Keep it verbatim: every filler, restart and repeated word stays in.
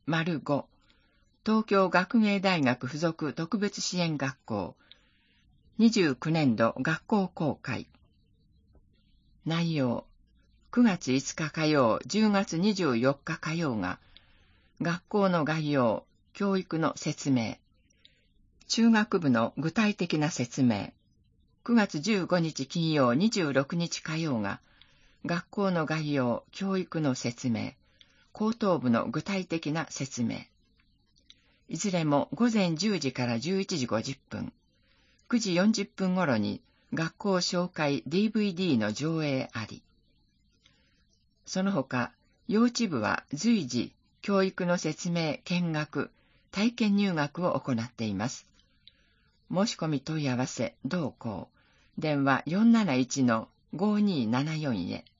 ご、東京学芸大学附属特別支援学校にじゅうきゅうねんど学校公開。内容、くがついつか火曜、じゅうがつにじゅうよっか火曜が、学校の概要、教育の説明。中学部の具体的な説明。くがつじゅうごにち金曜、にじゅうろくにち火曜が、学校の概要、教育の説明。高等部の具体的な説明。いずれもごぜんじゅうじからじゅういちじごじゅっぷん、くじよんじゅっぷん頃に学校紹介 ディーブイディー の上映あり。その他、幼稚部は随時教育の説明、見学、体験入学を行っています。申し込み問い合わせ、同校、電話 よんなないちのごにーななよん へ。